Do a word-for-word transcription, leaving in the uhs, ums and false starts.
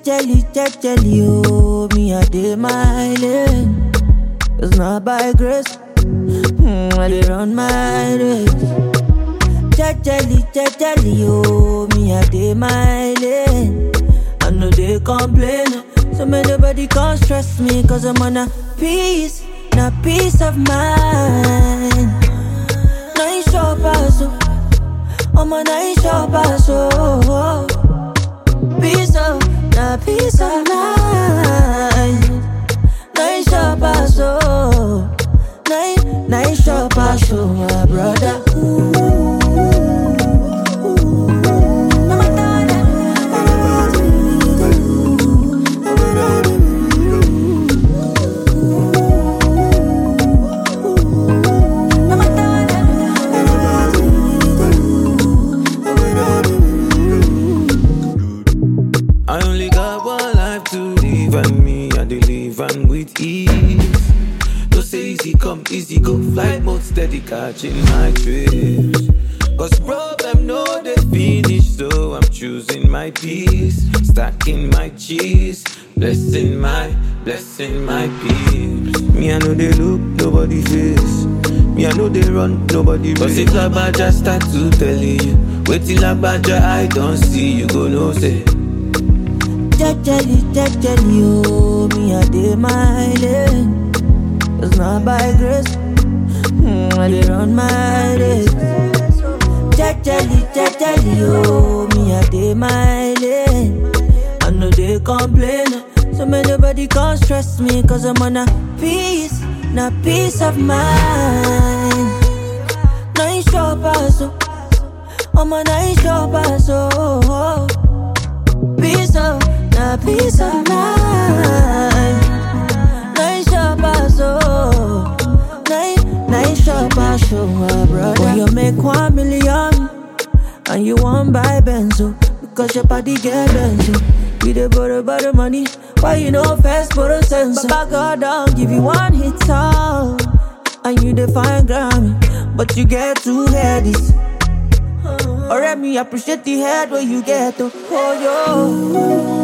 Jejely, jejely, oh, me I dey my lane. It's not by grace, mm, I dey run my race. Jejely, jejely, oh, me I dey my lane. I know they complain, so may nobody can't stress me, cause I'm on a peace, na peace of mind. Nice shop, so I'm a nice shop, so peace of, na peace of mind. Nice shop, so nice, nice shop, so my brother. I only got one life to live, and me, I dey live and with ease. Don't say easy come, easy go, flight mode steady, catching my trips. Cause problem no they finish, so I'm choosing my peace. Stacking my cheese, blessing my, blessing my peace. Me I know they look, nobody face. Me I know they run, nobody race. Cause if Lagbaja start to tell you, wait till Lagbaja I don't see, you go no say. Jejely, jejely, oh, me I dey my lane. It's not by grace, mm, I dey run my race. Jejely, jejely, oh, me I dey my lane. I know they complain, so may nobody can't stress me, cause I'm on a peace, na peace of mind. Nice shop, so I'm a nice shop, so peace of, na peace of mind. Nice shop, so nice, nice shop, so my brother. When you make one million and you want buy Benzo, because your body get Benzo. You dey borrow borrow money, why you know first borrow sense? Baba God don't give you one hit song, and you define Grammy, but you get two headies. Alright, me appreciate the head where you get to. Oh yo.